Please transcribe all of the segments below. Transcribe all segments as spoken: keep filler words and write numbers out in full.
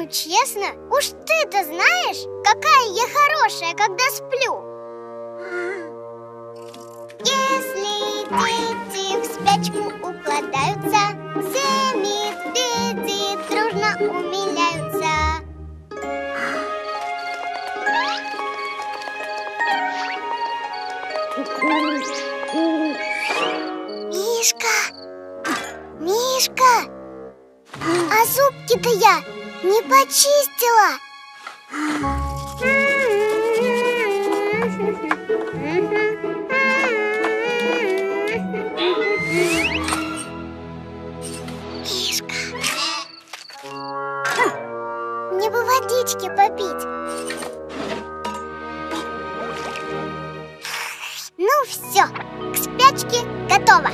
честно, уж ты-то знаешь, какая я хорошая, когда сплю. Если дети в спячку укладаются, все медведи дружно умиляются. Мишка! Мишка! А зубки-то я не почистила. Мишка, мне бы водички попить. Ну все, к спячке готово.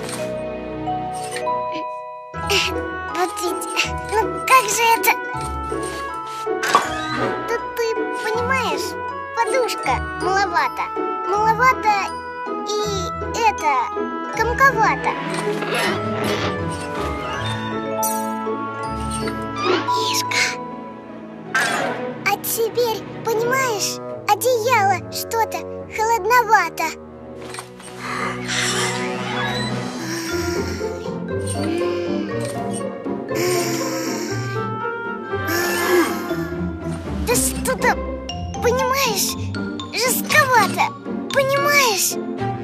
Вот ведь, ну как же это? Тут ты понимаешь, подушка маловато. Маловато и это, комковато. Мишка, а теперь, понимаешь, одеяло что-то холодновато. Да что-то, понимаешь, жестковато, понимаешь?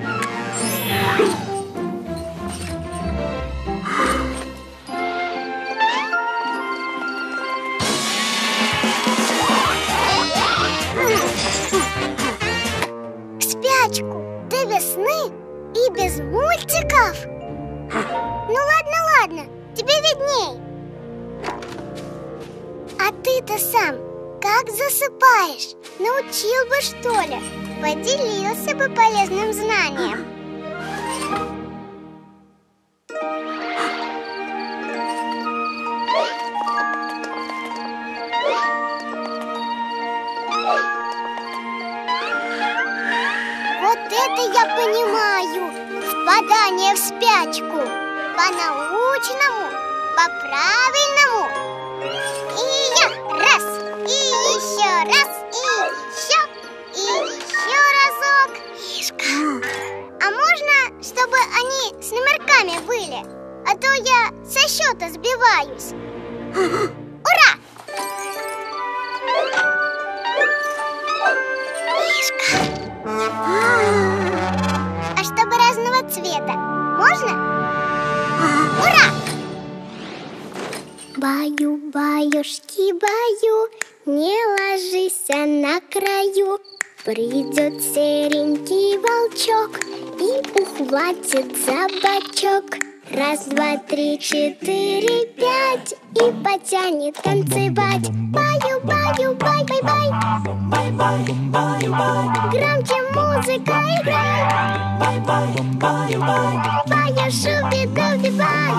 В спячку до весны и без мультиков? Ну ладно, ладно, тебе видней. А ты-то сам как засыпаешь? Научил бы, что ли? Поделился бы полезным знанием. Вот это я понимаю! Впадание в спячку. По-научному, по-правильному. И я раз, и еще раз, и еще, и еще разок. Мишка, а можно, чтобы они с номерками были? А то я со счета сбиваюсь. Ура! Мишка. А чтобы разного цвета, можно? Ура! Баю-баюшки, баю, не ложись на краю. Придет серенький волчок и ухватит за бочок. Раз, два, три, четыре, пять, и потянет танцевать. Баю, баю, бай, бай, бай. Бай, бай, бай, бай. Громче музыка играй. Бай, бай, бай, бай. Баю, шуби-дуби-бай.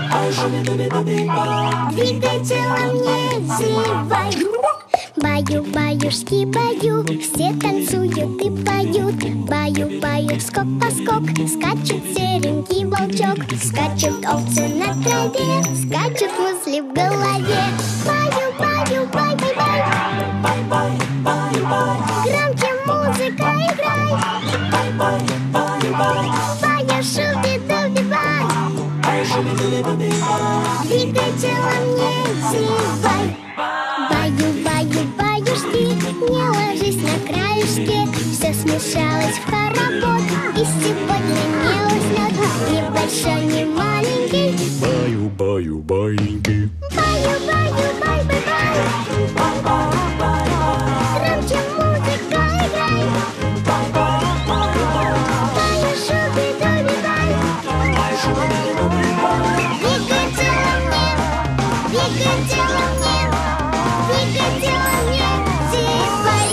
Двигай телом, не зевай. Баю-баюшки, баю, все танцуют и поют. Баю-баю, скок-поскок, скачет серенький волчок. Скачут овцы на траве, скачут мысли в голове. Баю-баю, бай-бай-бай. Бай-бай-бай-бай. Громче музыка играй. Бай-бай-бай-бай. Баю, шуби-дуби-бай. Двигай телом, не зевай. Баю-баю-баюшки, не ложись на краешке. Все смешалось в хоровод, и сегодня не уснет ни большой, ни маленький. Баю-баю-баиньки. Баю-баю-бай-бай-бай. Громче музыка играй. Баю, шуби-дуби-бай. Двигай телом, не, двигай телом, не. Двигай телом, не зевай.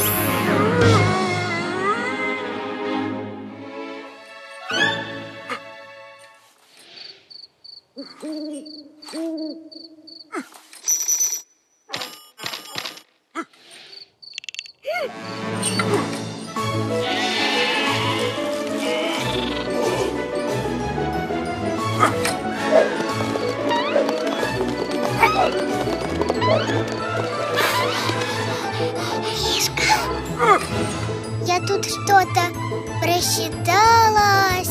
Я тут что-то просчиталась.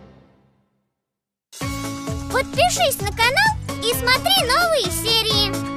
Подпишись на канал и смотри новые серии.